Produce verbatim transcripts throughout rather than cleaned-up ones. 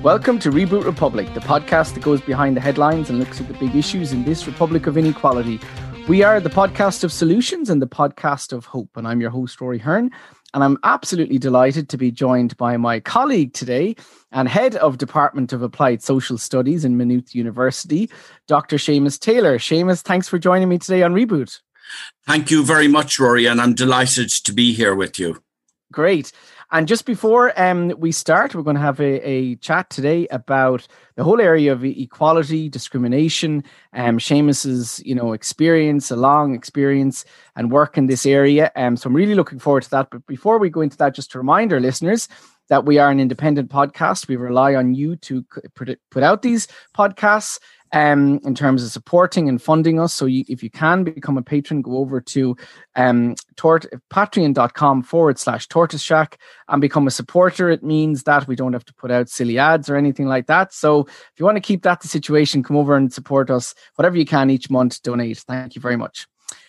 Welcome to Reboot Republic, the podcast that goes behind the headlines and looks at the big issues in this Republic of Inequality. We are the podcast of solutions and the podcast of hope, and I'm your host, Rory Hearn, and I'm absolutely delighted to be joined by my colleague today and Head of Department of Applied Social Studies in Maynooth University, Doctor Seamus Taylor. Seamus, thanks for joining me today on Reboot. Thank you very much, Rory, and I'm delighted to be here with you. Great. And just before um, we start, we're going to have a, a chat today about the whole area of equality, discrimination, um, Seamus's, you know, experience, a long experience and work in this area. Um, so I'm really looking forward to that. But before we go into that, just to remind our listeners that we are an independent podcast. We rely on you to put out these podcasts um, in terms of supporting and funding us. So you, if you can become a patron, go over to um, tort- patreon.com forward slash tortoise shack and become a supporter. It means that we don't have to put out silly ads or anything like that. So if you want to keep that the situation, come over and support us, whatever you can each month, donate. Thank you very much.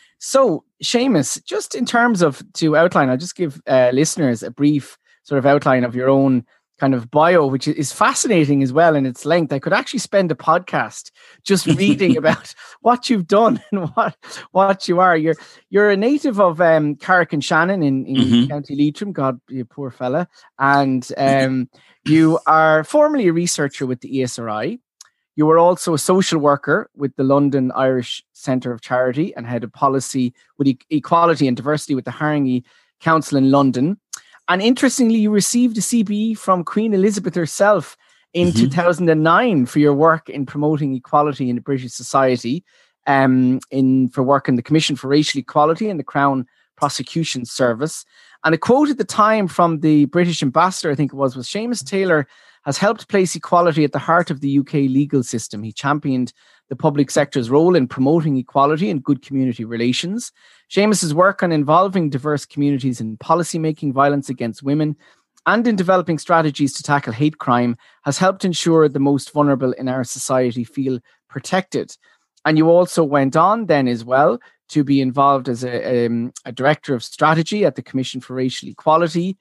So Seamus, just in terms of to outline, I'll just give uh, listeners a brief sort of outline of your own kind of bio, which is fascinating as well in its length. I could actually spend a podcast just reading about what you've done and what what you are. You're you're a native of um, Carrick-on-Shannon in, in mm-hmm. County Leitrim. God, you poor fella. And um, you are formerly a researcher with the E S R I. You were also a social worker with the London Irish Centre of Charity and head of policy with e- equality and diversity with the Haringey Council in London. And interestingly, you received a C B E from Queen Elizabeth herself in mm-hmm. two thousand nine for your work in promoting equality in the British society, um, in for work in the Commission for Racial Equality and the Crown Prosecution Service. And a quote at the time from the British ambassador, I think it was, was Seamus Taylor has helped place equality at the heart of the U K legal system. He championed the public sector's role in promoting equality and good community relations. Seamus's work on involving diverse communities in policymaking, violence against women, and in developing strategies to tackle hate crime has helped ensure the most vulnerable in our society feel protected. And you also went on then as well to be involved as a, um, a director of strategy at the Commission for Racial Equality.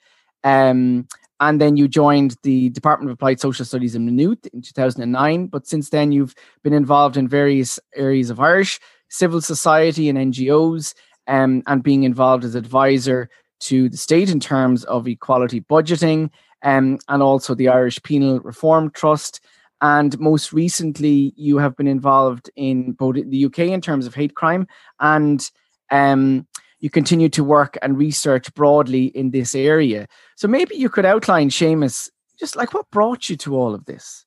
Um, And then you joined the Department of Applied Social Studies in Maynooth in two thousand nine. But since then, you've been involved in various areas of Irish civil society and N G Os, um, and being involved as advisor to the state in terms of equality budgeting, um, and also the Irish Penal Reform Trust. And most recently, you have been involved in both the U K in terms of hate crime and um you continue to work and research broadly in this area. So maybe you could outline, Seamus, just like what brought you to all of this?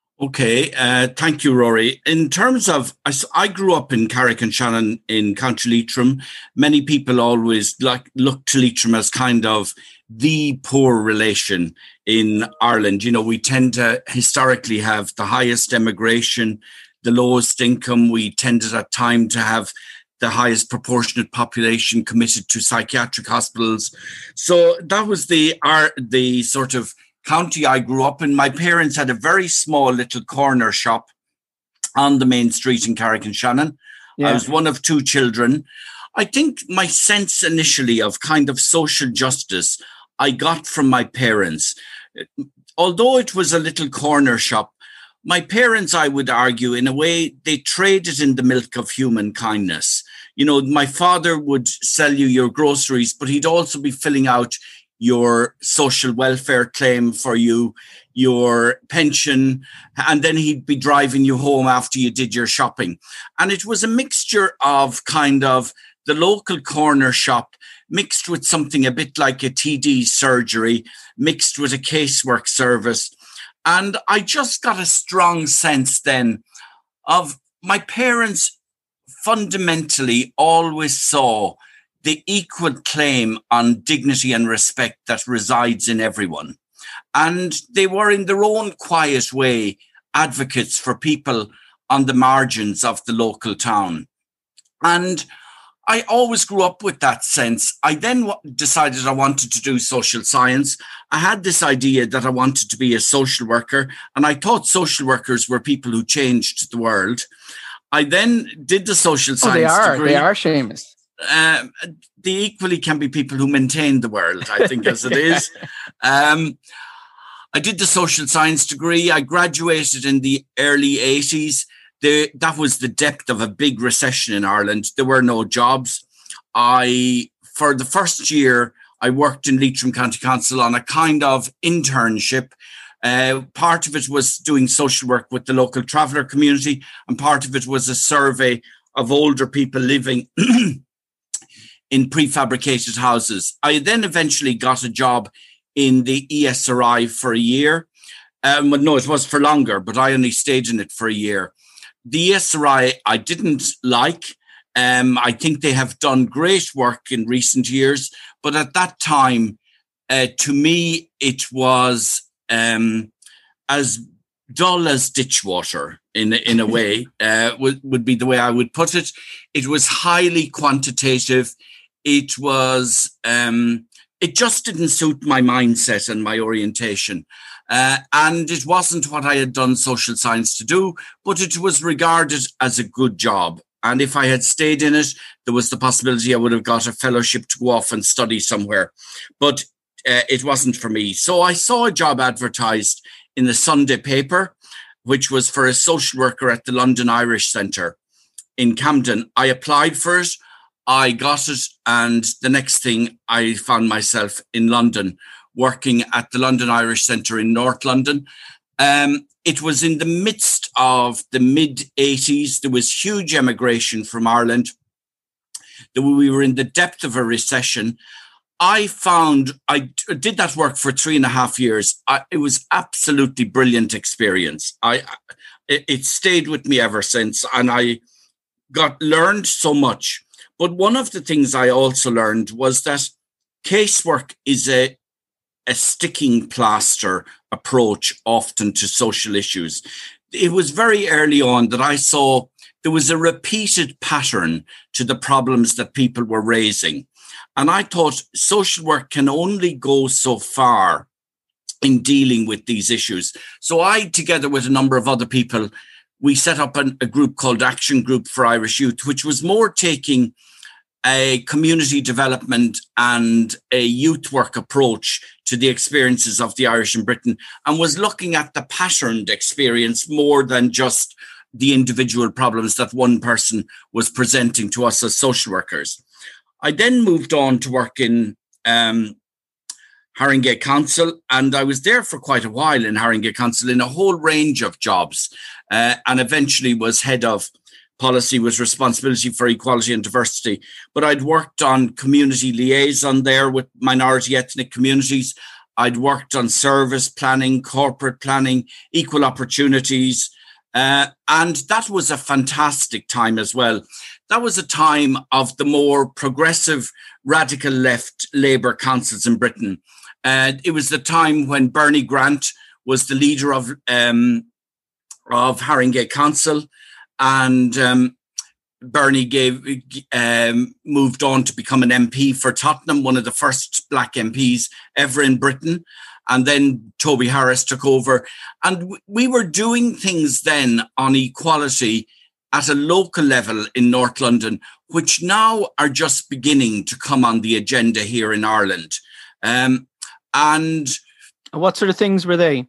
Okay, uh, thank you, Rory. In terms of, I, I grew up in Carrick-on-Shannon in County Leitrim. Many people always like look to Leitrim as kind of the poor relation in Ireland. You know, we tend to historically have the highest immigration, the lowest income. We tended at time to have the highest proportionate population committed to psychiatric hospitals. So that was the our, the sort of county I grew up in. My parents had a very small little corner shop on the main street in Carrick-on-Shannon. Yeah. I was one of two children. I think my sense initially of kind of social justice I got from my parents. Although it was a little corner shop, my parents, I would argue, in a way, they traded in the milk of human kindness. You know, my father would sell you your groceries, but he'd also be filling out your social welfare claim for you, your pension, and then he'd be driving you home after you did your shopping. And it was a mixture of kind of the local corner shop mixed with something a bit like a T D surgery, mixed with a casework service. And I just got a strong sense then of my parents fundamentally always saw the equal claim on dignity and respect that resides in everyone. And they were in their own quiet way advocates for people on the margins of the local town. And I always grew up with that sense. I then w- decided I wanted to do social science. I had this idea that I wanted to be a social worker, and I thought social workers were people who changed the world. I then did the social science oh, they are. degree. They are, Seamus. Uh, they equally can be people who maintain the world, I think, as it is. Um, I did the social science degree. I graduated in the early eighties. The, that was the depth of a big recession in Ireland. There were no jobs. I, for the first year, I worked in Leitrim County Council on a kind of internship. Uh, part of it was doing social work with the local traveller community, and part of it was a survey of older people living in prefabricated houses. I then eventually got a job in the E S R I for a year. Um, well, no, it was for longer, but I only stayed in it for a year. The E S R I I didn't like. Um, I think they have done great work in recent years, but at that time, uh, to me, it was um, as dull as ditch water in, in a way, uh, would, would be the way I would put it. It was highly quantitative. It was, um, it just didn't suit my mindset and my orientation. Uh, and it wasn't what I had done social science to do, but it was regarded as a good job. And if I had stayed in it, there was the possibility I would have got a fellowship to go off and study somewhere. But uh, it wasn't for me. So I saw a job advertised in the Sunday paper, which was for a social worker at the London Irish Centre in Camden. I applied for it. I got it. And the next thing, I found myself in London, working at the London Irish Centre in North London. Um, it was in the midst of the mid-eighties. There was huge emigration from Ireland. We were in the depth of a recession. I found, I did that work for three and a half years. I, it was absolutely brilliant experience. I, it, it stayed with me ever since, and I got learned so much. But one of the things I also learned was that casework is a a sticking plaster approach often to social issues. It was very early on that I saw there was a repeated pattern to the problems that people were raising. And I thought social work can only go so far in dealing with these issues. So I, together with a number of other people, we set up an, a group called Action Group for Irish Youth, which was more taking a community development and a youth work approach to the experiences of the Irish in Britain, and was looking at the patterned experience more than just the individual problems that one person was presenting to us as social workers. I then moved on to work in um, Haringey Council, and I was there for quite a while in Haringey Council in a whole range of jobs, uh, and eventually was head of policy with responsibility for equality and diversity. But I'd worked on community liaison there with minority ethnic communities. I'd worked on service planning, corporate planning, equal opportunities. Uh, and that was a fantastic time as well. That was a time of the more progressive, radical left Labour councils in Britain. Uh, it was the time when Bernie Grant was the leader of, um, of Haringey Council. And um, Bernie gave um, moved on to become an M P for Tottenham, one of the first black M Ps ever in Britain. And then Toby Harris took over. And w- we were doing things then on equality at a local level in North London, which now are just beginning to come on the agenda here in Ireland. Um, and what sort of things were they?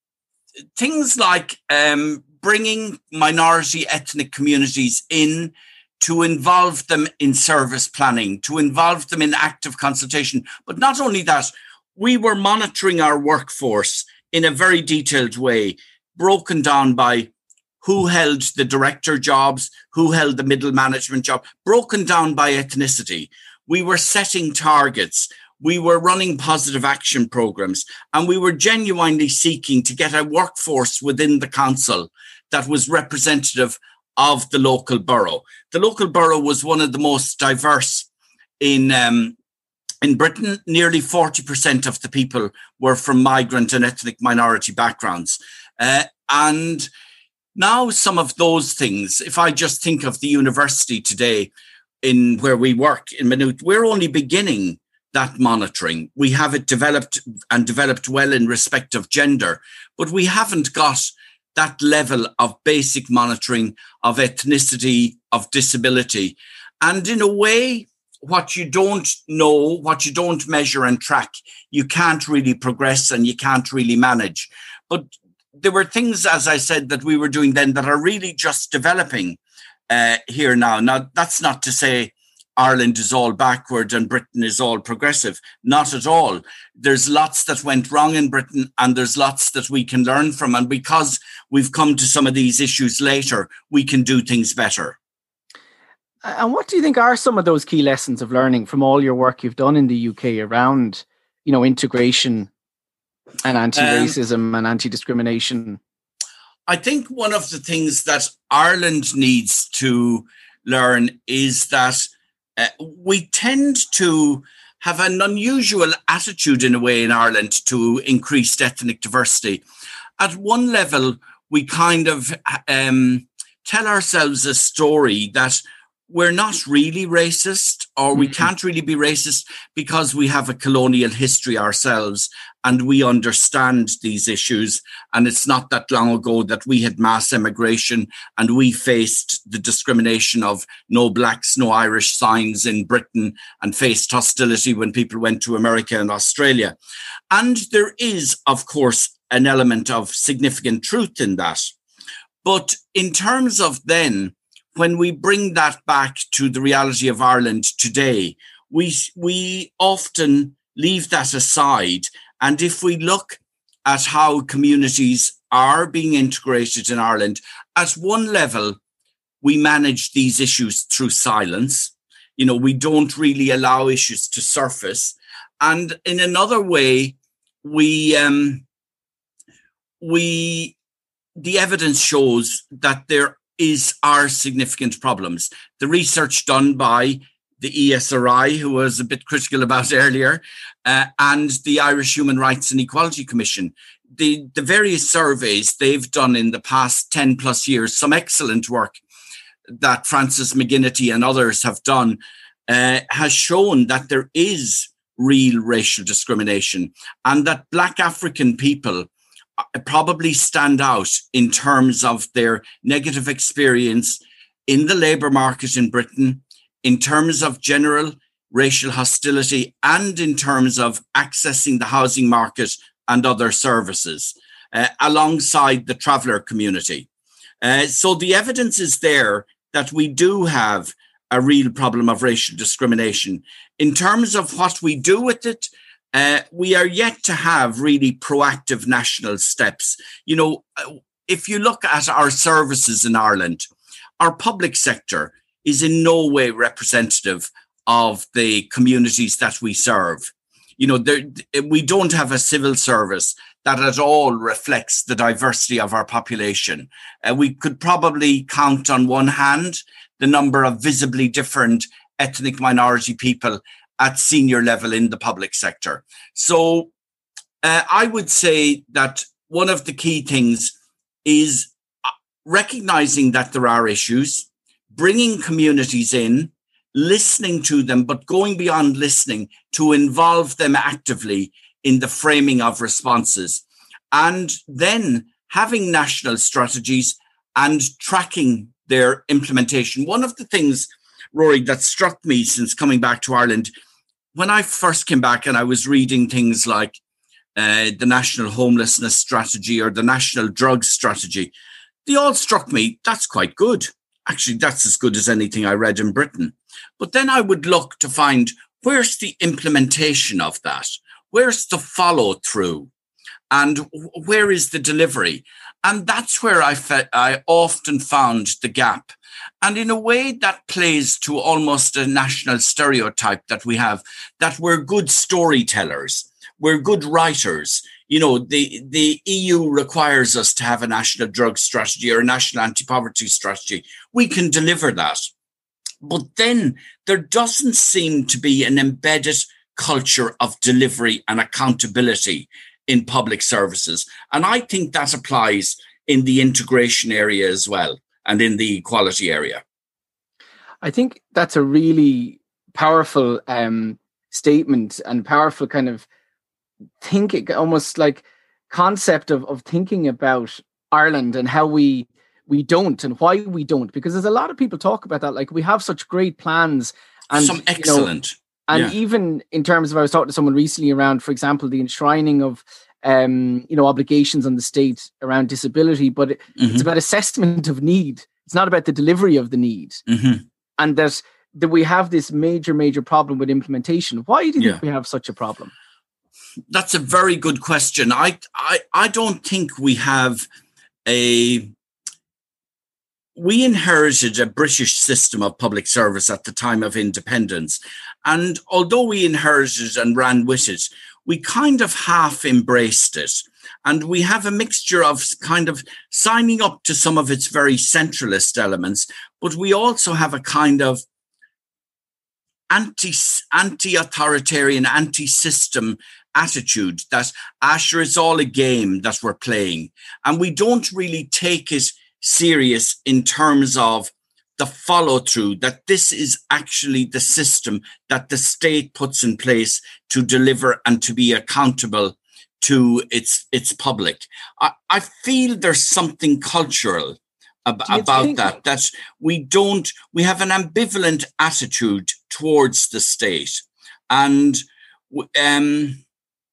Things like um, bringing minority ethnic communities in, to involve them in service planning, to involve them in active consultation. But not only that, we were monitoring our workforce in a very detailed way, broken down by who held the director jobs, who held the middle management job, broken down by ethnicity. We were setting targets. We were running positive action programs, and we were genuinely seeking to get a workforce within the council that was representative of the local borough. The local borough was one of the most diverse in um, in Britain. Nearly forty percent of the people were from migrant and ethnic minority backgrounds. Uh, and now some of those things, if I just think of the university today in where we work in Maynooth, we're only beginning that monitoring. We have it developed and developed well in respect of gender, but we haven't got that level of basic monitoring of ethnicity, of disability. And in a way, what you don't know, what you don't measure and track, you can't really progress and you can't really manage. But there were things, as I said, that we were doing then that are really just developing uh, here now. Now, that's not to say Ireland is all backward and Britain is all progressive. Not at all. There's lots that went wrong in Britain and there's lots that we can learn from. And because we've come to some of these issues later, we can do things better. And what do you think are some of those key lessons of learning from all your work you've done in the U K around, you know, integration and anti-racism um, and anti-discrimination? I think one of the things that Ireland needs to learn is that uh, we tend to have an unusual attitude in a way in Ireland to increased ethnic diversity. At one level, we kind of um, tell ourselves a story that we're not really racist, or we can't really be racist because we have a colonial history ourselves and we understand these issues. And it's not that long ago that we had mass immigration and we faced the discrimination of no blacks, no Irish signs in Britain and faced hostility when people went to America and Australia. And there is, of course, an element of significant truth in that. But in terms of then, when we bring that back to the reality of Ireland today, we we often leave that aside. And if we look at how communities are being integrated in Ireland, at one level, we manage these issues through silence. You know, we don't really allow issues to surface. And in another way, we um, we the evidence shows that there is are significant problems. The research done by the E S R I, who was a bit critical about earlier, uh, and the Irish Human Rights and Equality Commission, the, the various surveys they've done in the past ten plus years, some excellent work that Francis McGinnity and others have done, uh, has shown that there is real racial discrimination and that Black African people probably stand out in terms of their negative experience in the labour market in Britain, in terms of general racial hostility, and in terms of accessing the housing market and other services, uh, alongside the traveller community. Uh, so the evidence is there that we do have a real problem of racial discrimination. In terms of what we do with it, Uh, we are yet to have really proactive national steps. You know, if you look at our services in Ireland, our public sector is in no way representative of the communities that we serve. You know, there, we don't have a civil service that at all reflects the diversity of our population. Uh, we could probably count on one hand the number of visibly different ethnic minority people at senior level in the public sector. So uh, I would say that one of the key things is recognizing that there are issues, bringing communities in, listening to them, but going beyond listening to involve them actively in the framing of responses, and then having national strategies and tracking their implementation. One of the things, Rory, that struck me since coming back to Ireland, when I first came back and I was reading things like uh, the National Homelessness Strategy or the National Drugs Strategy, they all struck me, that's quite good. Actually, that's as good as anything I read in Britain. But then I would look to find, where's the implementation of that? Where's the follow through? And where is the delivery? And that's where I, fe- I often found the gap. And in a way that plays to almost a national stereotype that we have, that we're good storytellers, we're good writers. You know, the, the E U requires us to have a national drug strategy or a national anti-poverty strategy. We can deliver that. But then there doesn't seem to be an embedded culture of delivery and accountability in public services. And I think that applies in the integration area as well, and in the equality area. I think that's a really powerful um, statement and powerful kind of thinking, almost like concept of, of thinking about Ireland and how we we don't and why we don't, because there's a lot of people talk about that, like we have such great plans And, Some excellent. You know, and yeah. even in terms of, I was talking to someone recently around, for example, the enshrining of, um, you know, obligations on the state around disability, but it, mm-hmm. it's about assessment of need. It's not about the delivery of the need. Mm-hmm. And that, that we have this major, major problem with implementation. Why do you yeah. think we have such a problem? That's a very good question. I, I, I don't think we have a... We inherited a British system of public service at the time of independence. And although we inherited and ran with it, we kind of half embraced it. And we have a mixture of kind of signing up to some of its very centralist elements, but we also have a kind of anti, anti-authoritarian, anti-system attitude that, Asher, it's all a game that we're playing. And we don't really take it serious in terms of the follow through, that this is actually the system that the state puts in place to deliver and to be accountable to its its public. I, I feel there's something cultural ab- about think- that, that we don't, we have an ambivalent attitude towards the state. And um,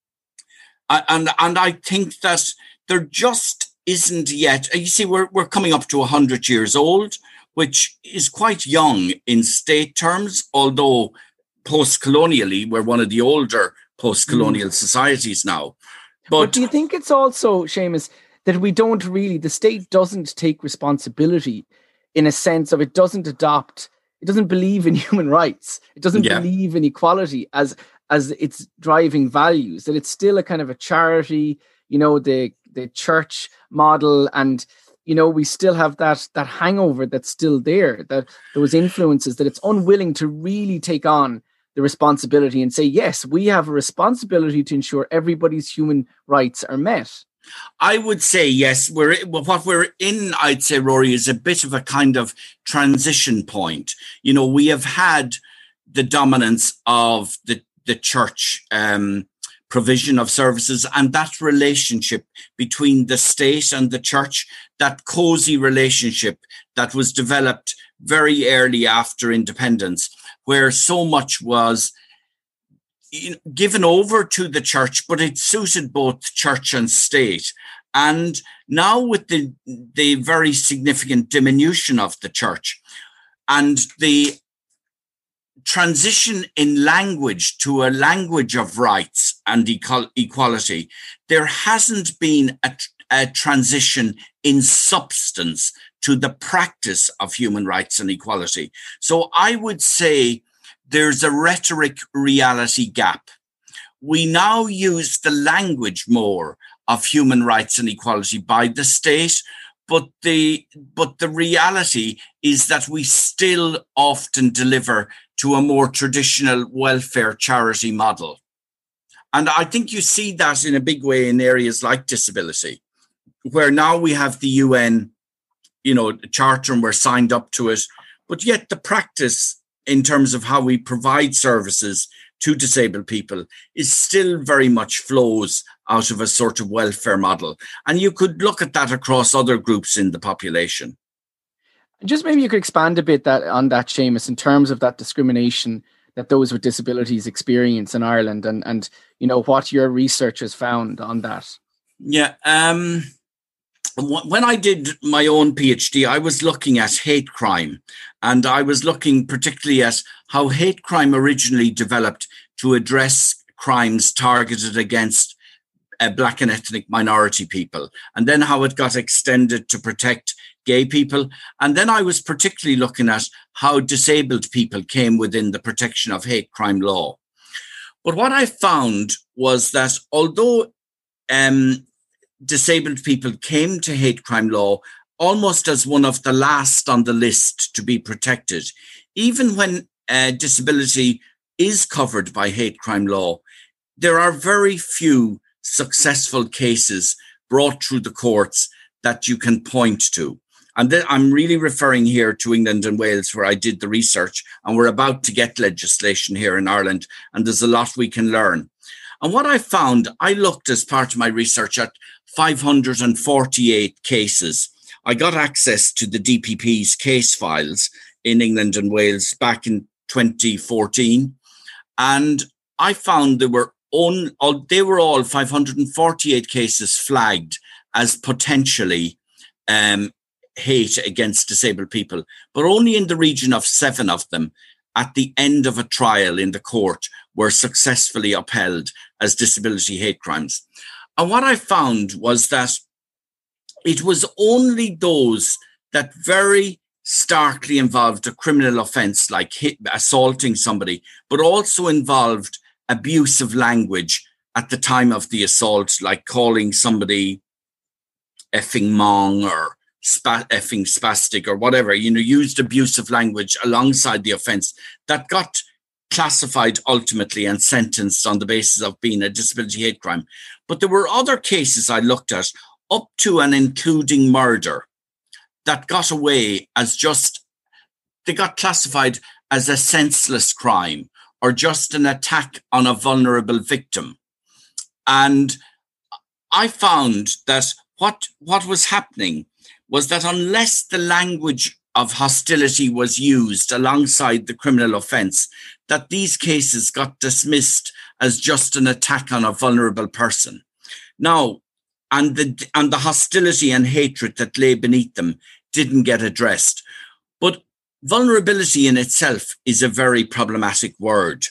I, and and I think that there just isn't yet. You see, we're we're coming up to one hundred years old, which is quite young in state terms, although post-colonially, we're one of the older post-colonial mm. societies now. But, but do you think it's also, Seamus, that we don't really, the state doesn't take responsibility in a sense of it doesn't adopt, it doesn't believe in human rights, it doesn't yeah. believe in equality as as its driving values, that it's still a kind of a charity, you know, the the church model, and you know we still have that that hangover that's still there, that those influences, that it's unwilling to really take on the responsibility and say, yes, we have a responsibility to ensure everybody's human rights are met. I would say yes. We're what we're in, I'd say, Rory, is a bit of a kind of transition point. You know, we have had the dominance of the the church um provision of services, and that relationship between the state and the church, that cozy relationship that was developed very early after independence, where so much was given over to the church, but it suited both church and state. And now with the, the very significant diminution of the church and the transition in language to a language of rights and equal, equality, there hasn't been a, a transition in substance to the practice of human rights and equality. So I would say there's a rhetoric reality gap. We now use the language more of human rights and equality by the state, but the but the reality is that we still often deliver to a more traditional welfare charity model. And I think you see that in a big way in areas like disability, where now we have the U N, you know, charter, and we're signed up to it, but yet the practice in terms of how we provide services to disabled people is still very much flows out of a sort of welfare model. And you could look at that across other groups in the population. Just maybe you could expand a bit that on that, Seamus, in terms of that discrimination that those with disabilities experience in Ireland, and, and you know, what your research has found on that. Yeah. Um, when I did my own PhD, I was looking at hate crime, and I was looking particularly at how hate crime originally developed to address crimes targeted against uh, Black and ethnic minority people, and then how it got extended to protect gay people. And then I was particularly looking at how disabled people came within the protection of hate crime law. But what I found was that although um, disabled people came to hate crime law almost as one of the last on the list to be protected, even when uh, disability is covered by hate crime law, there are very few successful cases brought through the courts that you can point to. And then I'm really referring here to England and Wales, where I did the research, and we're about to get legislation here in Ireland, and there's a lot we can learn. And what I found, I looked as part of my research at five hundred forty-eight cases. I got access to the D P P's case files in England and Wales back in twenty fourteen. And I found there were on, they were all five hundred forty-eight cases flagged as potentially um, hate against disabled people, but only in the region of seven of them at the end of a trial in the court were successfully upheld as disability hate crimes. And what I found was that it was only those that very starkly involved a criminal offence like hit, assaulting somebody, but also involved abusive language at the time of the assault, like calling somebody effing mong or spa- effing spastic or whatever, you know, used abusive language alongside the offence that got classified ultimately and sentenced on the basis of being a disability hate crime. But there were other cases I looked at up to and including murder that got away as just, they got classified as a senseless crime or just an attack on a vulnerable victim. And I found that what, what was happening was that unless the language of hostility was used alongside the criminal offence, that these cases got dismissed as just an attack on a vulnerable person. Now, and the and the hostility and hatred that lay beneath them didn't get addressed. But vulnerability in itself is a very problematic word.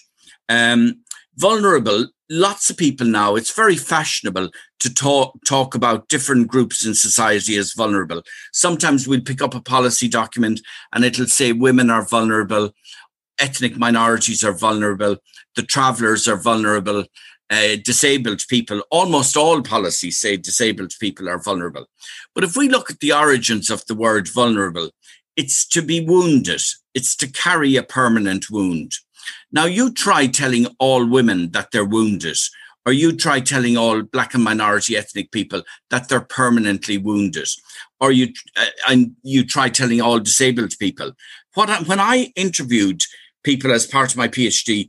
Um, vulnerable, lots of people now, it's very fashionable to talk, talk about different groups in society as vulnerable. Sometimes we'll pick up a policy document and it'll say women are vulnerable, ethnic minorities are vulnerable, the travellers are vulnerable, uh, disabled people, almost all policies say disabled people are vulnerable. But if we look at the origins of the word vulnerable, it's to be wounded. It's to carry a permanent wound. Now, you try telling all women that they're wounded, or you try telling all black and minority ethnic people that they're permanently wounded, or you uh, and you try telling all disabled people. What I, when I interviewed people as part of my PhD,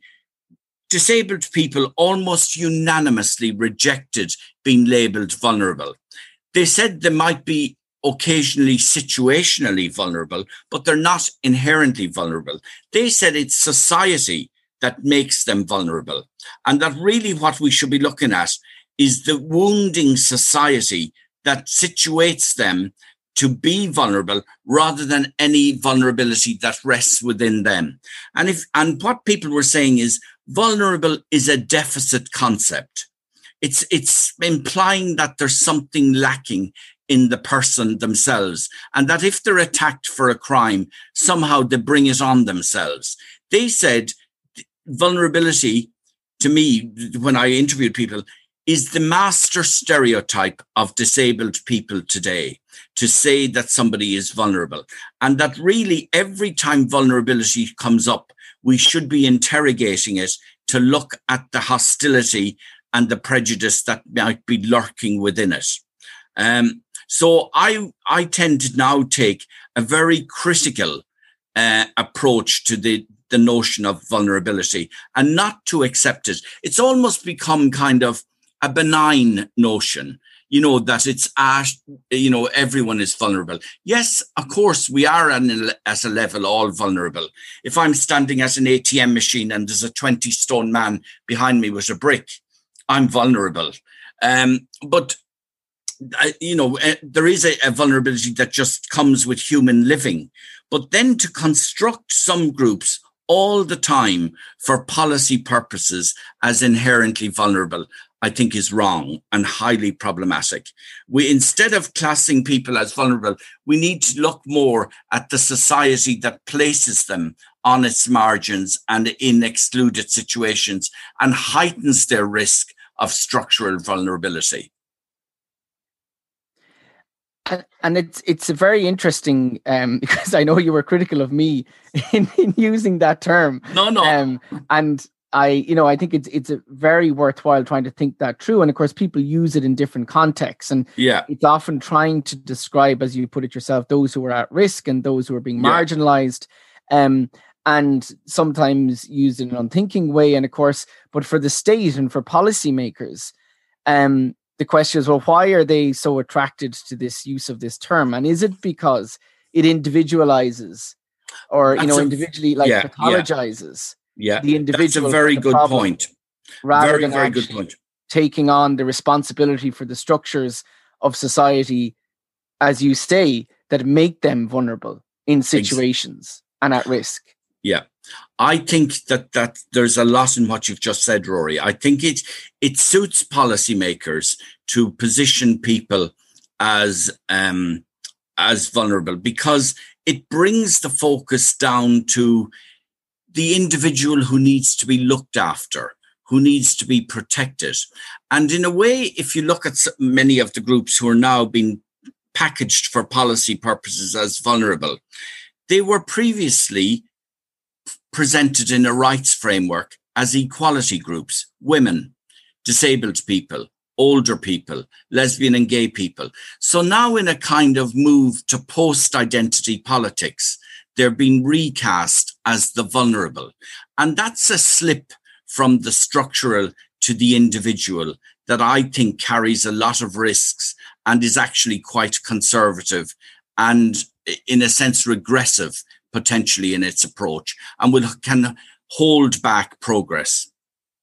disabled people almost unanimously rejected being labelled vulnerable. They said they might be occasionally situationally vulnerable, but they're not inherently vulnerable. They said it's society that makes them vulnerable. And that really what we should be looking at is the wounding society that situates them to be vulnerable rather than any vulnerability that rests within them. And if and what people were saying is vulnerable is a deficit concept. It's it's implying that there's something lacking in the person themselves, and that if they're attacked for a crime, somehow they bring it on themselves. They said vulnerability, to me, when I interviewed people, is the master stereotype of disabled people today, to say that somebody is vulnerable. And that really every time vulnerability comes up, we should be interrogating it to look at the hostility and the prejudice that might be lurking within it. Um, so I, I tend to now take a very critical uh, approach to the, the notion of vulnerability and not to accept it. It's almost become kind of a benign notion, you know, that it's, at, you know, everyone is vulnerable. Yes, of course, we are at a level all vulnerable. If I'm standing at an A T M machine and there's a twenty stone man behind me with a brick, I'm vulnerable. Um, but, uh, you know, uh, there is a, a vulnerability that just comes with human living. But then to construct some groups all the time for policy purposes as inherently vulnerable, I think is wrong and highly problematic. We, instead of classing people as vulnerable, we need to look more at the society that places them on its margins and in excluded situations and heightens their risk of structural vulnerability. And, and it's it's a very interesting, um, because I know you were critical of me in, in using that term. No, no. Um, and I, you know, I think it's it's a very worthwhile trying to think that through. And of course, people use it in different contexts. And yeah. it's often trying to describe, as you put it yourself, those who are at risk and those who are being yeah. marginalized. Um, and sometimes used in an unthinking way. And of course, but for the state and for policymakers, um, the question is, well, why are they so attracted to this use of this term? And is it because it individualizes or, That's you know, a, individually like yeah, pathologizes yeah, the yeah. individual. That's a very the good problem, point. Rather very, than very actually good point. taking on the responsibility for the structures of society, as you say, that make them vulnerable in situations Ex- and at risk. Yeah. I think that, that there's a lot in what you've just said, Rory. I think it it suits policymakers to position people as um, as vulnerable, because it brings the focus down to the individual who needs to be looked after, who needs to be protected. And in a way, if you look at many of the groups who are now being packaged for policy purposes as vulnerable, they were previously presented in a rights framework as equality groups: women, disabled people, older people, lesbian and gay people. So now, in a kind of move to post-identity politics, they're being recast as the vulnerable. And that's a slip from the structural to the individual that I think carries a lot of risks and is actually quite conservative and, in a sense, regressive potentially in its approach, and will can hold back progress.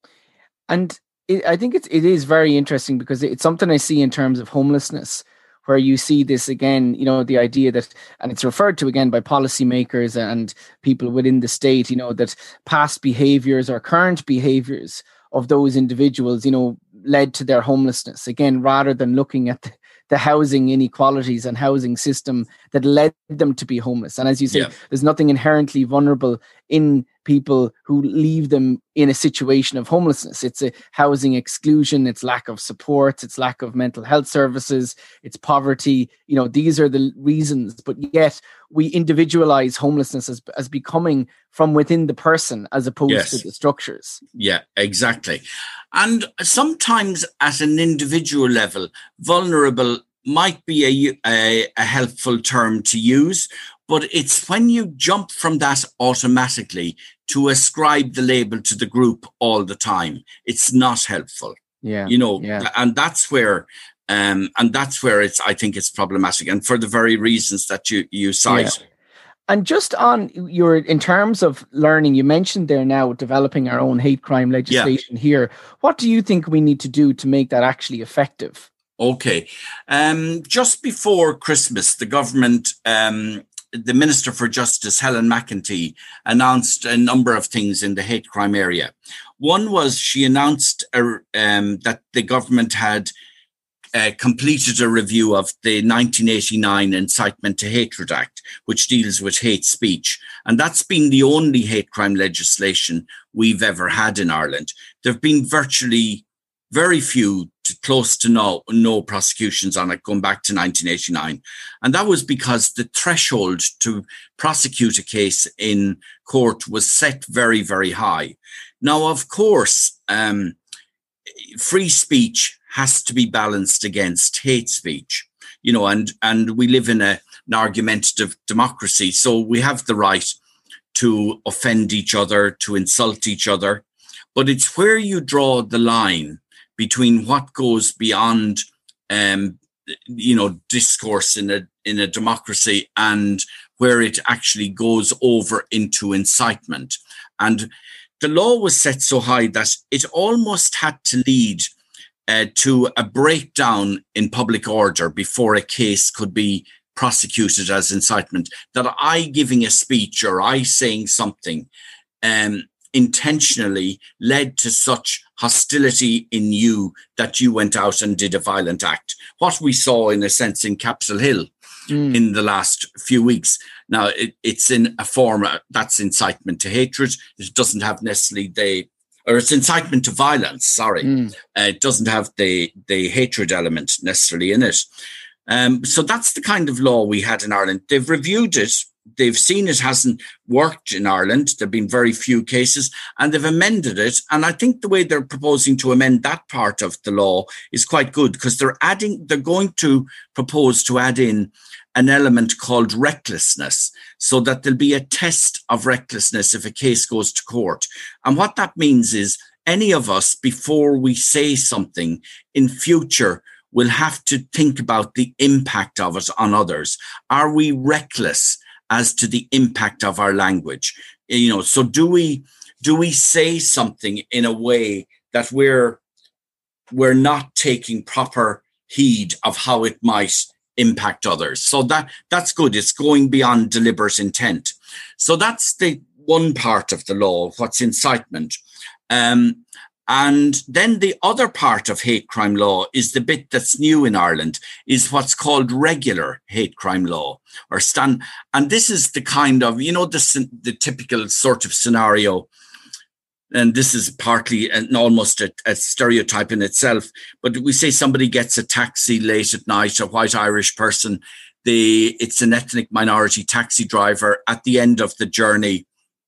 And it, I think it's it is very interesting, because it's something I see in terms of homelessness, where you see this again, you know, the idea that, and it's referred to again by policymakers and people within the state, you know, that past behaviors or current behaviors of those individuals, you know, led to their homelessness. Again, rather than looking at the, the housing inequalities and housing system that led them to be homeless. And as you say, yeah. there's nothing inherently vulnerable in people who leave them in a situation of homelessness. It's a housing exclusion, it's lack of support, it's lack of mental health services, it's poverty. You know, these are the reasons, but yet we individualize homelessness as, as becoming from within the person as opposed yes. to the structures. Yeah, exactly. And sometimes at an individual level, vulnerable might be a, a, a helpful term to use, but it's when you jump from that automatically to ascribe the label to the group all the time, it's not helpful. Yeah, you know, yeah. and that's where, um, and that's where it's. I think it's problematic, and for the very reasons that you you cite. Yeah. And just on your, in terms of learning, you mentioned there now developing our own hate crime legislation yeah. here. What do you think we need to do to make that actually effective? Okay. Um, just before Christmas, the government, um, the Minister for Justice, Helen McEntee, announced a number of things in the hate crime area. One was she announced a, um, that the government had Uh, completed a review of the nineteen eighty-nine Incitement to Hatred Act, which deals with hate speech. And that's been the only hate crime legislation we've ever had in Ireland. There have been virtually very few, to close to no, no prosecutions on it going back to nineteen eighty-nine. And that was because the threshold to prosecute a case in court was set very, very high. Now, of course, um, free speech has to be balanced against hate speech, you know, and, and we live in a, an argumentative democracy. So we have the right to offend each other, to insult each other. But it's where you draw the line between what goes beyond, um, you know, discourse in a, in a democracy and where it actually goes over into incitement. And the law was set so high that it almost had to lead Uh, to a breakdown in public order before a case could be prosecuted as incitement. That I giving a speech or I saying something um, intentionally led to such hostility in you that you went out and did a violent act. What we saw, in a sense, in Capitol Hill mm. in the last few weeks. Now, it, it's in a form that's incitement to hatred. It doesn't have necessarily the or it's incitement to violence, sorry. Mm. Uh, it doesn't have the, the hatred element necessarily in it. Um, so that's the kind of law we had in Ireland. They've reviewed it. They've seen it hasn't worked in Ireland. There have been very few cases, and they've amended it. And I think the way they're proposing to amend that part of the law is quite good, because they're adding, they're going to propose to add in an element called recklessness, so that there'll be a test of recklessness if a case goes to court. And what that means is any of us, before we say something in future, will have to think about the impact of it on others. Are we reckless as to the impact of our language. You know, so do we do we say something in a way that we're we're not taking proper heed of how it might impact others? So that that's good. It's going beyond deliberate intent. So that's the one part of the law, what's incitement. Um, and then the other part of hate crime law is the bit that's new in Ireland, is what's called regular hate crime law, or stand. And this is the kind of, you know, the, the typical sort of scenario. And this is partly an almost a, a stereotype in itself. But we say somebody gets a taxi late at night, a white Irish person. They, it's an ethnic minority taxi driver. At the end of the journey,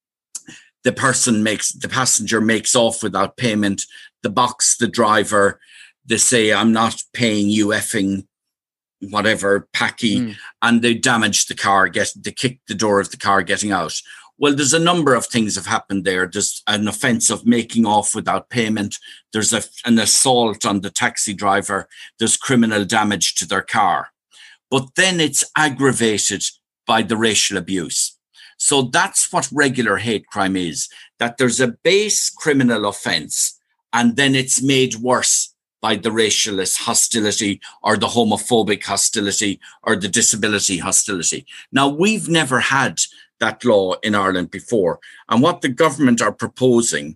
the person makes, the passenger makes off without payment. The box, the driver, they say, I'm not paying you effing whatever, packy. Mm. And they damage the car, get, they kick the door of the car getting out. Well, there's a number of things have happened there. There's an offence of making off without payment. There's a, an assault on the taxi driver. There's criminal damage to their car. But then it's aggravated by the racial abuse. So that's what regular hate crime is, that there's a base criminal offence and then it's made worse by the racialist hostility or the homophobic hostility or the disability hostility. Now, we've never had that law in Ireland before. And what the government are proposing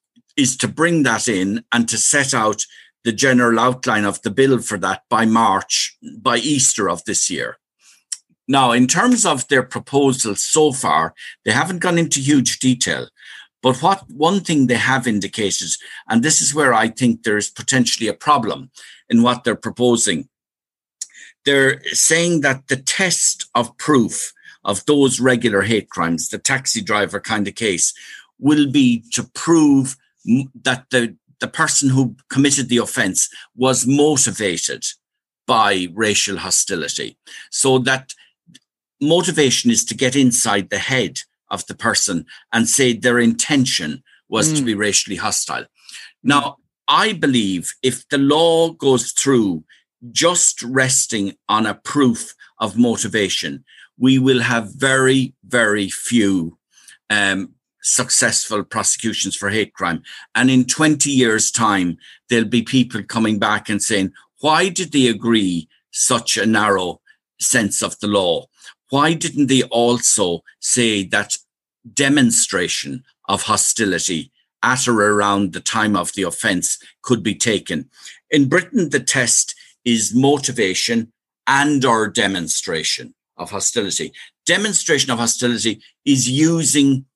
is to bring that in and to set out the general outline of the bill for that by March, by Easter of this year. Now, in terms of their proposals so far, they haven't gone into huge detail. But what one thing they have indicated, and this is where I think there's potentially a problem in what they're proposing, they're saying that the test of proof of those regular hate crimes, the taxi driver kind of case, will be to prove that the, the person who committed the offence was motivated by racial hostility. So that motivation is to get inside the head of the person and say their intention was mm. to be racially hostile. Now, I believe if the law goes through just resting on a proof of motivation, we will have very, very few um, successful prosecutions for hate crime. And in twenty years' time, there'll be people coming back and saying, why did they agree such a narrow sense of the law? Why didn't they also say that demonstration of hostility at or around the time of the offence could be taken? In Britain, the test is motivation and or demonstration of hostility. Demonstration of hostility is using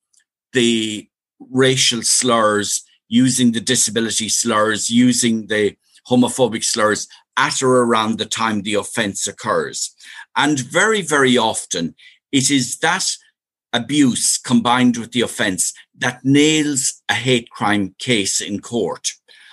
the racial slurs, using the disability slurs, using the homophobic slurs at or around the time the offence occurs. And very, very often, it is that abuse combined with the offence that nails a hate crime case in court.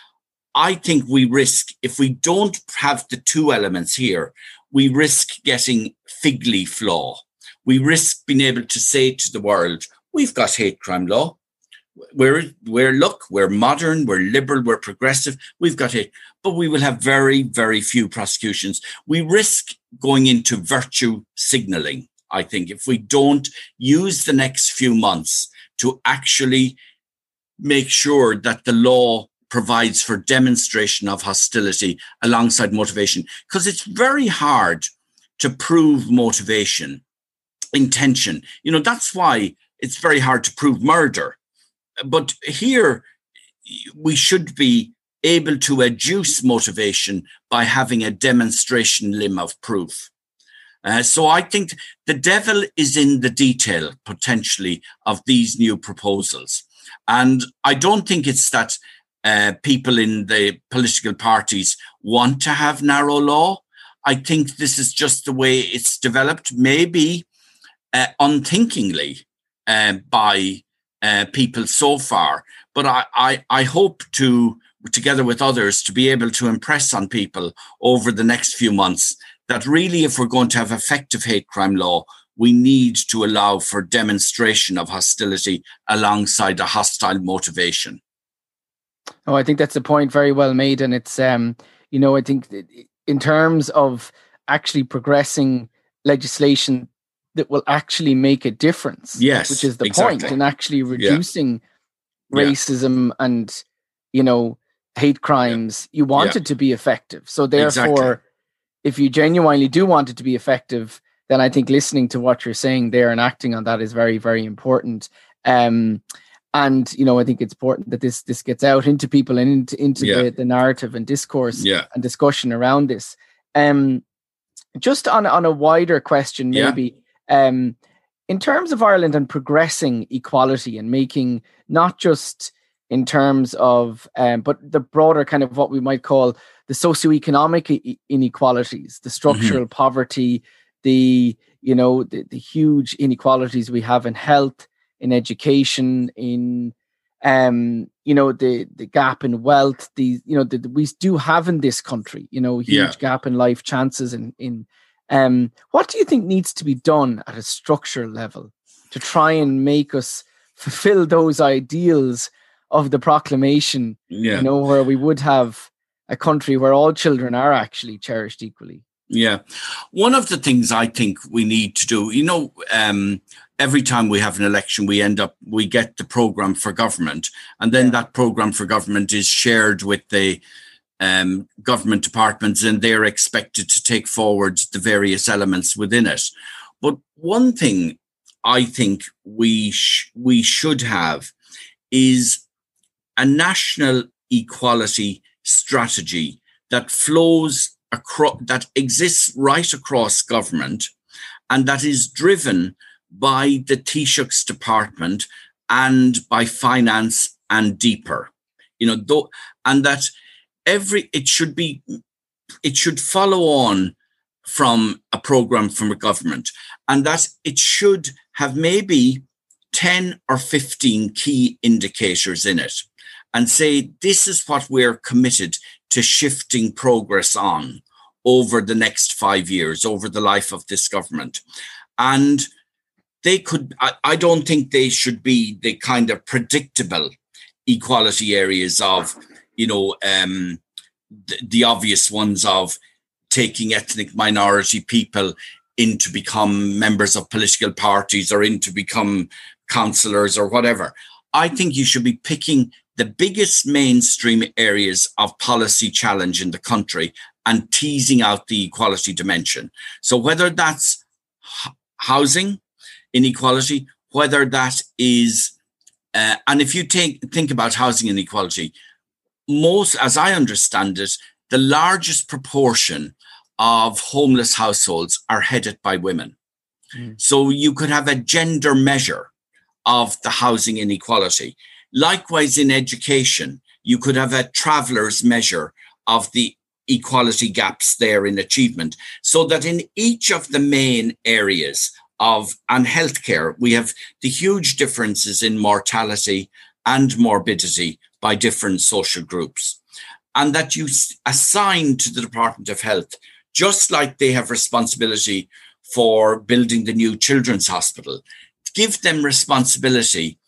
I think we risk, if we don't have the two elements here, we risk getting fig leaf law. We risk being able to say to the world, we've got hate crime law. We're, we're, look, we're modern, we're liberal, we're progressive, we've got it. But we will have very, very few prosecutions. We risk going into virtue signalling, I think, if we don't use the next few months to actually make sure that the law provides for demonstration of hostility alongside motivation. Because it's very hard to prove motivation, intention. You know, that's why it's very hard to prove murder. But here, we should be able to adduce motivation by having a demonstration limb of proof. Uh, so I think the devil is in the detail, potentially, of these new proposals. And I don't think it's that uh, people in the political parties want to have narrow law. I think this is just the way it's developed, maybe uh, unthinkingly uh, by Uh, people so far, but I, I, I hope to, together with others, to be able to impress on people over the next few months that really, if we're going to have effective hate crime law, we need to allow for demonstration of hostility alongside a hostile motivation. Oh, I think that's a point very well made, and it's um, you know, I think in terms of actually progressing legislation that will actually make a difference. Yes, which is the exactly. point in actually reducing yeah. racism yeah. and, you know, hate crimes. Yeah. You want yeah. it to be effective. So therefore, exactly. if you genuinely do want it to be effective, then I think listening to what you're saying there and acting on that is very, very important. Um, and, you know, I think it's important that this this gets out into people and into, into yeah. the, the narrative and discourse yeah. and discussion around this. Um, just on, on a wider question, maybe, yeah. um, in terms of Ireland and progressing equality and making not just in terms of, um, but the broader kind of what we might call the socioeconomic e- inequalities, the structural mm-hmm. poverty, the, you know, the, the huge inequalities we have in health, in education, in, um, you know, the, the gap in wealth, the, you know, that we do have in this country, you know, huge yeah. gap in life chances. In, in um, what do you think needs to be done at a structural level to try and make us fulfill those ideals of the proclamation, yeah. you know, where we would have a country where all children are actually cherished equally? Yeah. One of the things I think we need to do, you know, um, every time we have an election, we end up, we get the program for government, and then yeah. that program for government is shared with the um, government departments, and they're expected to take forward the various elements within it. But one thing I think we sh- we should have is a national equality strategy that flows across, that exists right across government, and that is driven by the Taoiseach's department and by finance and deeper, you know, though, and that every it should be it should follow on from a program from a government, and that it should have maybe ten or fifteen key indicators in it, and say this is what we're committed to shifting progress on over the next five years, over the life of this government. And they could, I, I don't think they should be the kind of predictable equality areas of, you know, um, the, the obvious ones of taking ethnic minority people in to become members of political parties or in to become councillors or whatever. I think you should be picking the biggest mainstream areas of policy challenge in the country and teasing out the equality dimension. So whether that's h- housing inequality, whether that is, uh, and if you take, think about housing inequality, most, as I understand it, the largest proportion of homeless households are headed by women. Mm. So you could have a gender measure of the housing inequality. Likewise, in education, you could have a traveller's measure of the equality gaps there in achievement, so that in each of the main areas of, and healthcare, we have the huge differences in mortality and morbidity by different social groups, and that you assign to the Department of Health, just like they have responsibility for building the new children's hospital, give them responsibility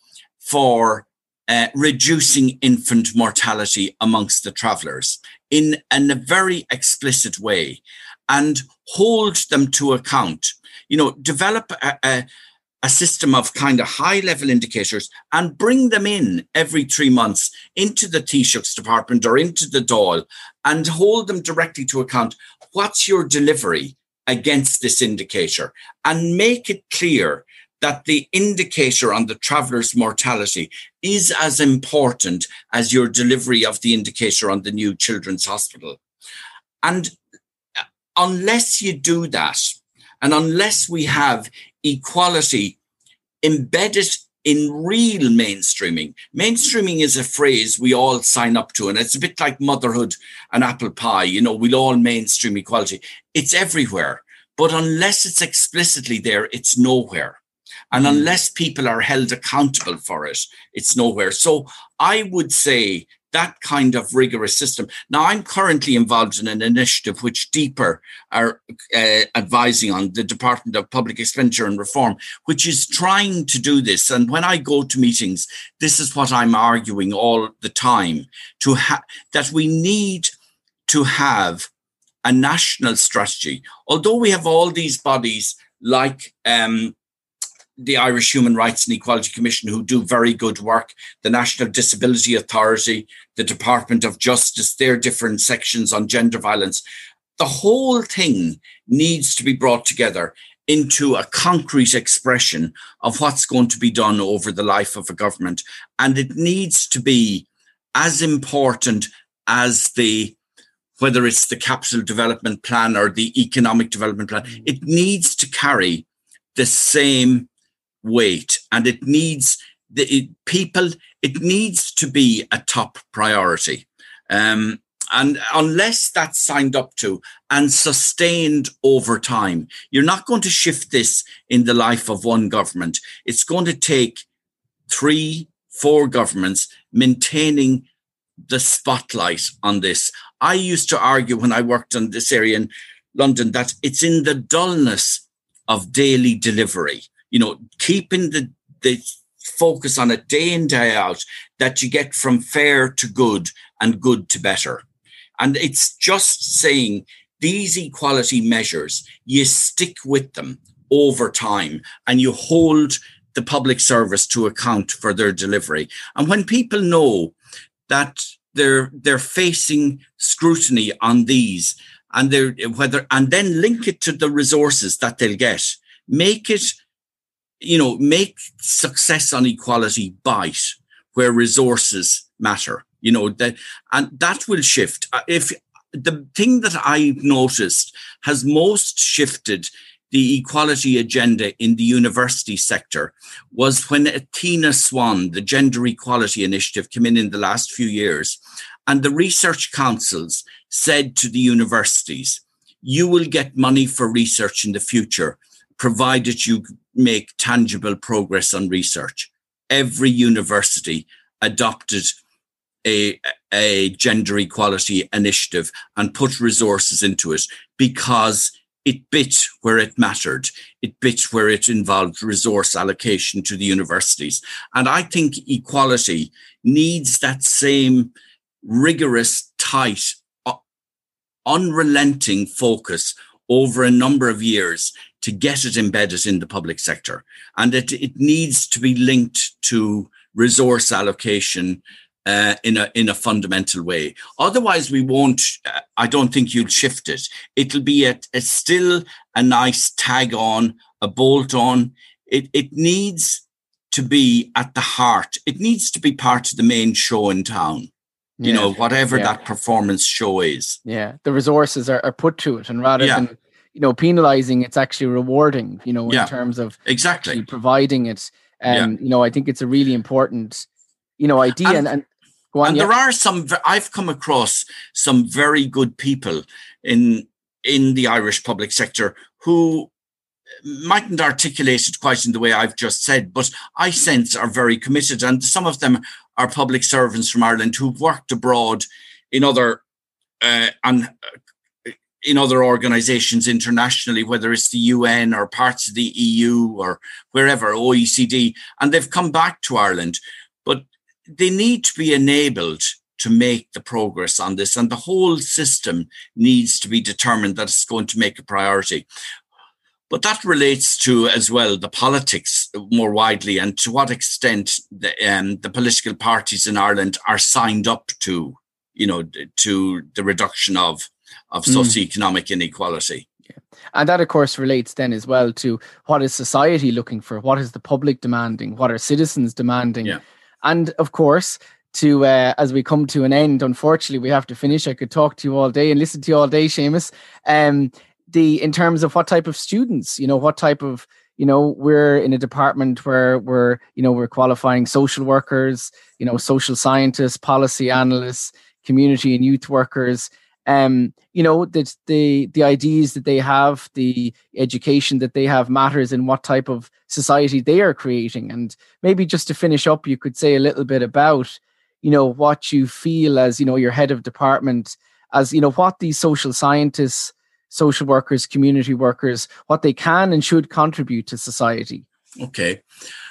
for uh, reducing infant mortality amongst the travellers in, in a very explicit way, and hold them to account. You know, develop a, a, a system of kind of high-level indicators and bring them in every three months into the Taoiseach's department or into the Dáil, and hold them directly to account. What's your delivery against this indicator? And make it clear that the indicator on the traveller's mortality is as important as your delivery of the indicator on the new children's hospital. And unless you do that, and unless we have equality embedded in real mainstreaming, mainstreaming is a phrase we all sign up to, and it's a bit like motherhood and apple pie. You know, we'll all mainstream equality. It's everywhere. But unless it's explicitly there, it's nowhere. And mm. unless people are held accountable for it, it's nowhere. So I would say that kind of rigorous system. Now, I'm currently involved in an initiative which Deeper are uh, advising on, the Department of Public Expenditure and Reform, which is trying to do this. And when I go to meetings, this is what I'm arguing all the time, to ha- that we need to have a national strategy. Although we have all these bodies like um, the Irish Human Rights and Equality Commission, who do very good work, the National Disability Authority, the Department of Justice, their different sections on gender violence. The whole thing needs to be brought together into a concrete expression of what's going to be done over the life of a government. And it needs to be as important as the, whether it's the capital development plan or the economic development plan, it needs to carry the same weight, and it needs the it, people, it needs to be a top priority. Um, and unless that's signed up to and sustained over time, you're not going to shift this in the life of one government. It's going to take three, four governments maintaining the spotlight on this. I used to argue when I worked on this area in London that it's in the dullness of daily delivery, you know, keeping the, the focus on it day in, day out, that you get from fair to good and good to better. And it's just saying these equality measures, you stick with them over time and you hold the public service to account for their delivery. And when people know that they're they're facing scrutiny on these, and they're whether and then link it to the resources that they'll get, make it, you know, make success on equality bite where resources matter, you know, that and that will shift. If the thing that I've noticed has most shifted the equality agenda in the university sector was when Athena Swan, the Gender Equality Initiative, came in in the last few years. And the research councils said to the universities, you will get money for research in the future, provided you make tangible progress on research. Every university adopted a, a gender equality initiative and put resources into it because it bit where it mattered. It bit where it involved resource allocation to the universities. And I think equality needs that same rigorous, tight, unrelenting focus over a number of years to get it embedded in the public sector. And it, it needs to be linked to resource allocation Uh, in a in a fundamental way. Otherwise, we won't. Uh, I don't think you'll shift it. It'll be a, a still a nice tag on, a bolt on. It it needs to be at the heart. It needs to be part of the main show in town. You yeah. know, whatever yeah. that performance show is. Yeah, the resources are, are put to it, and rather yeah. than you know penalizing, it's actually rewarding. You know, in yeah. terms of exactly providing it. And um, yeah. you know, I think it's a really important you know idea and. and, and Go on, and yeah. there are some, I've come across some very good people in in the Irish public sector who mightn't articulate it quite in the way I've just said, but I sense are very committed. And some of them are public servants from Ireland who've worked abroad in other uh, and in other organizations internationally, whether it's the U N or parts of the E U or wherever, O E C D, and they've come back to Ireland. But they need to be enabled to make the progress on this, and the whole system needs to be determined that it's going to make a priority. But that relates to as well the politics more widely, and to what extent the, um, the political parties in Ireland are signed up to, you know, to the reduction of of mm. socioeconomic inequality. Yeah. And that, of course, relates then as well to what is society looking for, what is the public demanding, what are citizens demanding. Yeah. And of course, to uh, as we come to an end, unfortunately, we have to finish. I could talk to you all day and listen to you all day, Seamus. Um, the in terms of what type of students, you know, what type of, you know, we're in a department where we're, you know, we're qualifying social workers, you know, social scientists, policy analysts, community and youth workers. Um, you know, that the the ideas that they have, the education that they have matters in what type of society they are creating. And maybe just to finish up, you could say a little bit about, you know, what you feel as, you know, your head of department, as, you know, what these social scientists, social workers, community workers, what they can and should contribute to society. Okay.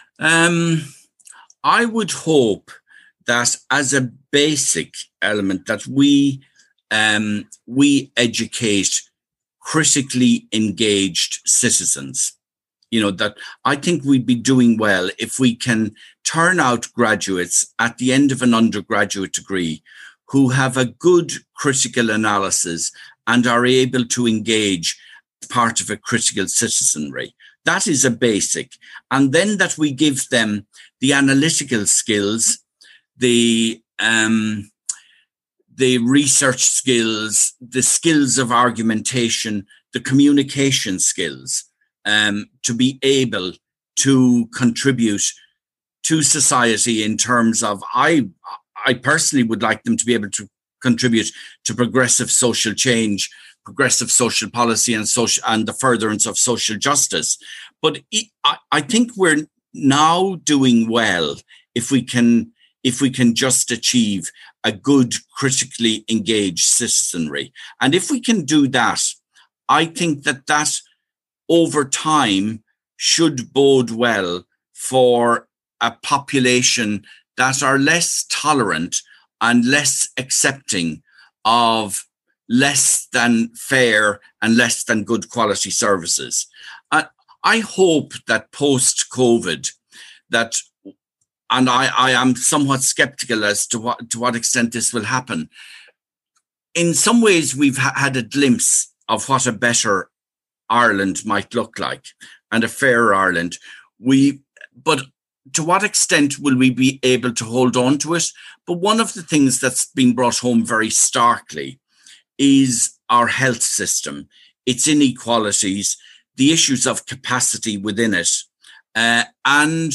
Um, I would hope that as a basic element that we Um, we educate critically engaged citizens. You know, that I think we'd be doing well if we can turn out graduates at the end of an undergraduate degree who have a good critical analysis and are able to engage as part of a critical citizenry. That is a basic. And then that we give them the analytical skills, the um, the research skills, the skills of argumentation, the communication skills, um, to be able to contribute to society in terms of, I, I personally would like them to be able to contribute to progressive social change, progressive social policy, and social and the furtherance of social justice. But I, I think we're now doing well if we can if we can just achieve a good, critically engaged citizenry. And if we can do that, I think that that over time should bode well for a population that are less tolerant and less accepting of less than fair and less than good quality services. Uh, I hope that post-COVID, that, and I, I am somewhat skeptical as to what to what extent this will happen. In some ways, we've ha- had a glimpse of what a better Ireland might look like, and a fairer Ireland. We, but to what extent will we be able to hold on to it? But one of the things that's been brought home very starkly is our health system, its inequalities, the issues of capacity within it. Uh, and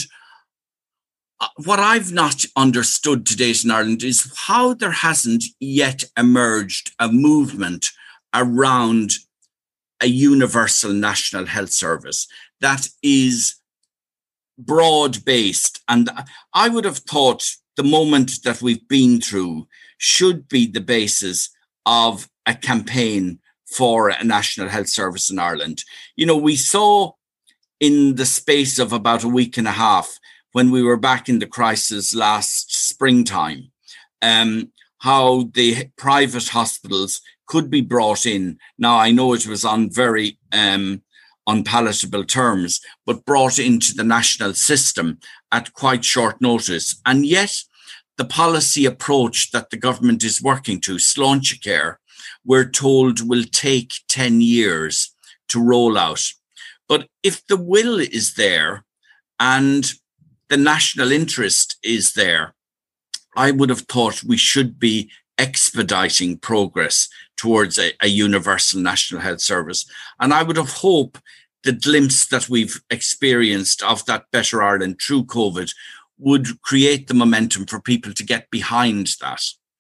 what I've not understood to date in Ireland is how there hasn't yet emerged a movement around a universal national health service that is broad-based. And I would have thought the moment that we've been through should be the basis of a campaign for a national health service in Ireland. You know, we saw in the space of about a week and a half, when we were back in the crisis last springtime, um, how the private hospitals could be brought in. Now, I know it was on very um, unpalatable terms, but brought into the national system at quite short notice. And yet, the policy approach that the government is working to, Sláinte Care, we're told will take ten years to roll out. But if the will is there and the national interest is there, I would have thought we should be expediting progress towards a, a universal national health service. And I would have hoped the glimpse that we've experienced of that better Ireland through COVID would create the momentum for people to get behind that.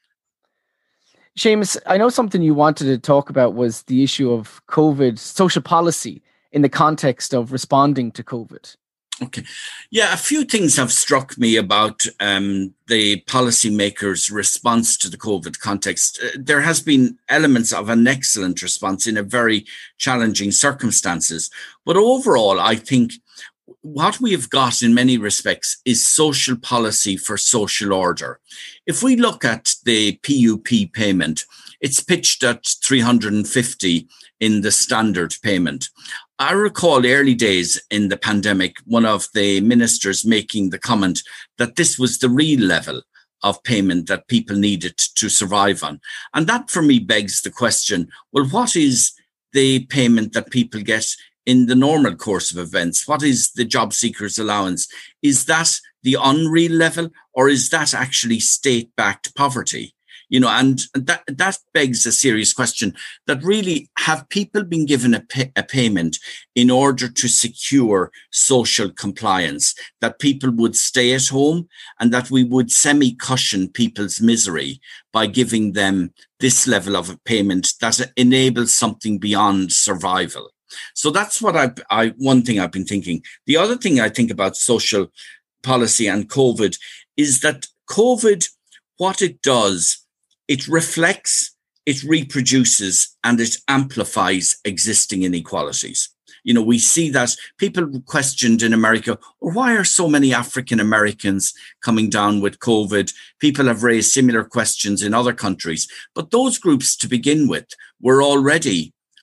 Seamus, I know something you wanted to talk about was the issue of COVID social policy in the context of responding to COVID. Okay. Yeah, a few things have struck me about um, the policymakers' response to the COVID context. Uh, there has been elements of an excellent response in a very challenging circumstances. But overall, I think what we have got in many respects is social policy for social order. If we look at the P U P payment, it's pitched at three hundred fifty in the standard payment. I recall early days in the pandemic, one of the ministers making the comment that this was the real level of payment that people needed to survive on. And that for me begs the question, well, what is the payment that people get in the normal course of events? What is the job seekers allowance? Is that the unreal level, or is that actually state-backed poverty? You know, and that that begs a serious question that really, have people been given a, pay, a payment in order to secure social compliance, that people would stay at home and that we would semi-cushion people's misery by giving them this level of a payment that enables something beyond survival? So that's what I, I, one thing I've been thinking. The other thing I think about social policy and COVID is that COVID, what it does, it reflects, it reproduces, and it amplifies existing inequalities. You know, we see that people questioned in America, or why are so many African Americans coming down with COVID? People have raised similar questions in other countries. But those groups to begin with were already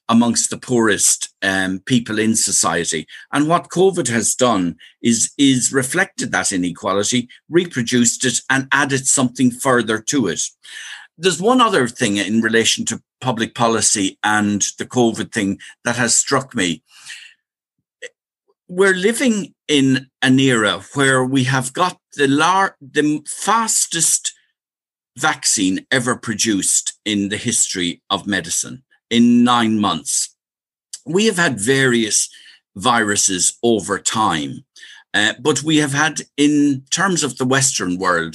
amongst the poorest um, people in society. And what COVID has done is, is reflected that inequality, reproduced it, and added something further to it. There's one other thing in relation to public policy and the COVID thing that has struck me. We're living in an era where we have got the lar- the fastest vaccine ever produced in the history of medicine in nine months. We have had various viruses over time, uh, but we have had, in terms of the Western world,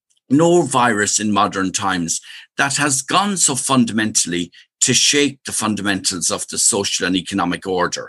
no virus in modern times that has gone so fundamentally to shake the fundamentals of the social and economic order.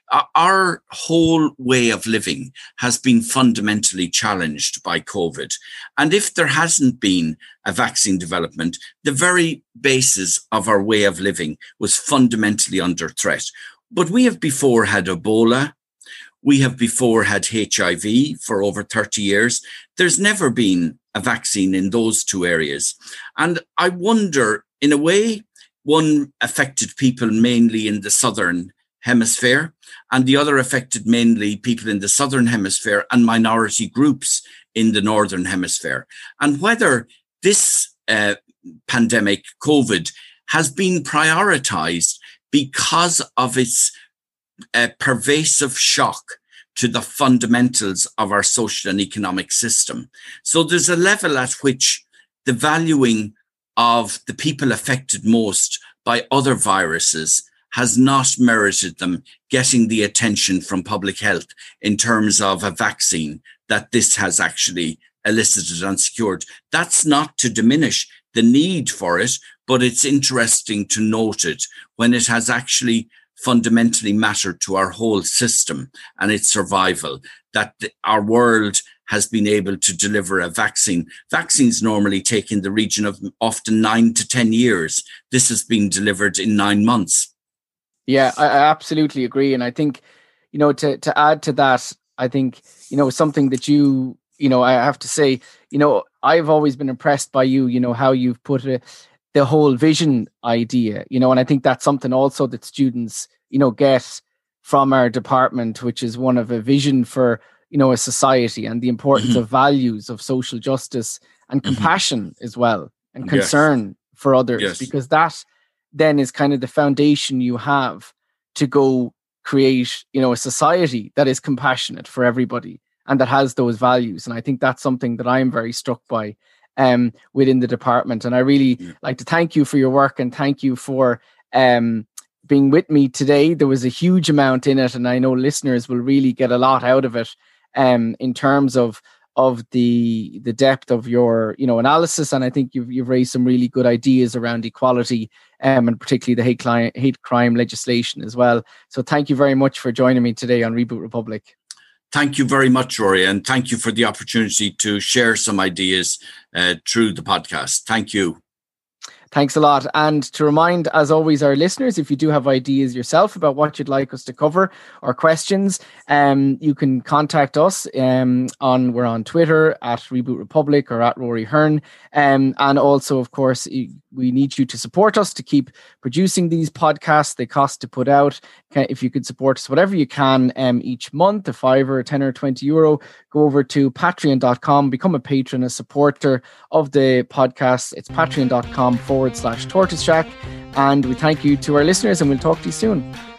Our whole way of living has been fundamentally challenged by COVID. And if there hasn't been a vaccine development, the very basis of our way of living was fundamentally under threat. But we have before had Ebola. We have before had H I V for over thirty years. There's never been a vaccine in those two areas. And I wonder, in a way, one affected people mainly in the southern hemisphere, and the other affected mainly people in the southern hemisphere and minority groups in the northern hemisphere. And whether this uh, pandemic, COVID, has been prioritized because of its uh, pervasive shock to the fundamentals of our social and economic system. So there's a level at which the valuing of the people affected most by other viruses has not merited them getting the attention from public health in terms of a vaccine that this has actually elicited and secured. That's not to diminish the need for it, but it's interesting to note it when it has actually fundamentally mattered to our whole system and its survival, that our world has been able to deliver a vaccine. Vaccines normally take in the region of often nine to ten years. This has been delivered in nine months. Yeah, I, I absolutely agree. And I think, you know, to, to add to that, I think, you know, something that you, you know, I have to say, you know, I've always been impressed by you, you know, how you've put it, the whole vision idea, you know, and I think that's something also that students, you know, get from our department, which is one of a vision for, you know, a society and the importance mm-hmm. of values of social justice and mm-hmm. compassion as well, and concern yes. for others, yes. because that then is kind of the foundation you have to go create, you know, a society that is compassionate for everybody and that has those values. And I think that's something that I'm very struck by um, within the department. And I really yeah. like to thank you for your work and thank you for um, being with me today. There was a huge amount in it, and I know listeners will really get a lot out of it um, in terms of of the the depth of your, you know, analysis. And I think you've you've raised some really good ideas around equality um, and particularly the hate crime, hate crime legislation as well. So thank you very much for joining me today on Reboot Republic. Thank you very much, Rory, and thank you for the opportunity to share some ideas uh, through the podcast. Thank you. Thanks a lot. And to remind, as always, our listeners, if you do have ideas yourself about what you'd like us to cover or questions, um, you can contact us um, on, we're on Twitter at Reboot Republic or at Rory Hearn. Um, and also, of course, we need you to support us to keep producing these podcasts. They cost to put out. If you could support us, whatever you can um, each month, a fiver, a ten or twenty euro, go over to patreon dot com, become a patron, a supporter of the podcast. It's patreon dot com forward slash Tortoise Shack. And we thank you to our listeners, and we'll talk to you soon.